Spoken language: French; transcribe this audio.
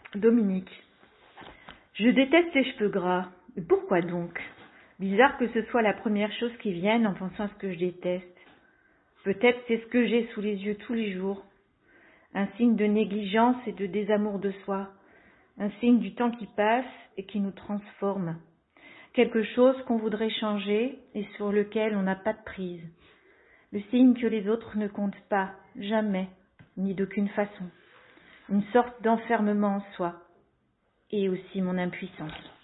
Dominique. Je déteste les cheveux gras. Mais pourquoi donc? Bizarre que ce soit la première chose qui vienne en pensant à ce que je déteste. Peut-être c'est ce que j'ai sous les yeux tous les jours. Un signe de négligence et de désamour de soi. Un signe du temps qui passe et qui nous transforme. Quelque chose qu'on voudrait changer et sur lequel on n'a pas de prise. Le signe que les autres ne comptent pas, jamais, ni d'aucune façon. Une sorte d'enfermement en soi. Et aussi mon impuissance.